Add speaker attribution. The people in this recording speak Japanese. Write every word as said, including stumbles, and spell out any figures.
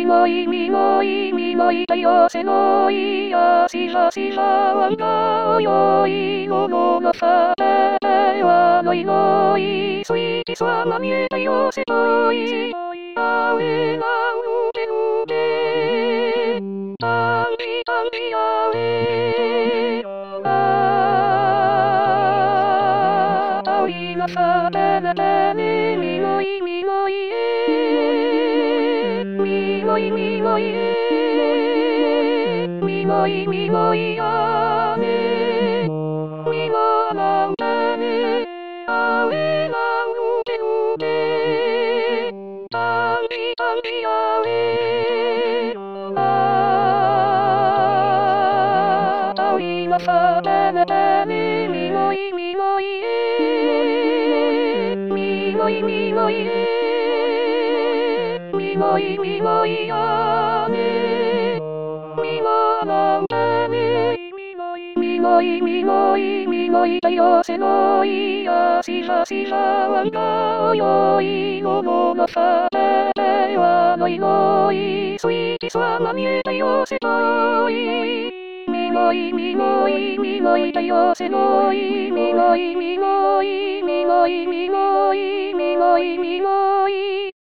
Speaker 1: もいみもいみもいたよせのいやしらしらわんがおよいのののさててはのいのいすいきさまみえたよせといあえなうてうてたんじたんじあえあたいなさてててねみもいみもいえみもいみもいえみもいみもいやねみもなんてねあえなんてうてたんじたんじあえあたいなさてねてねみもいみもいえみもいみもいえみもいみもいやねみもなんてねみもいみもいみもいみもいたよせのいやしらしらわんがおよいのののさててはのいのいすいきさまみえたよせといみもいみもいみもいたよせのいみもいみもいみもいみもいみもいみもい